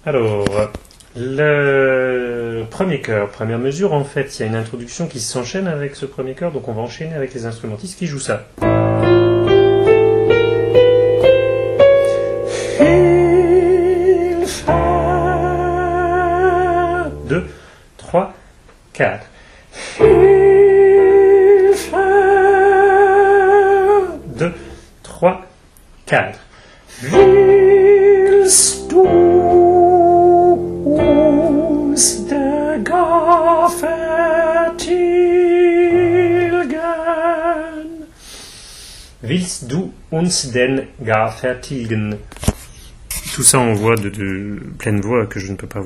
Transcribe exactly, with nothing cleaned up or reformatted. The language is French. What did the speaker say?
Alors, le premier chœur, première mesure, en fait, il y a une introduction qui s'enchaîne avec ce premier chœur, donc on va enchaîner avec les instrumentistes qui jouent ça. Il fa, deux, trois, quatre. Il fa, deux, trois, quatre. Willst du uns der gar vertilgen? Willst du uns denn gar vertilgen? Tout ça en voix de, de pleine voix que je ne peux pas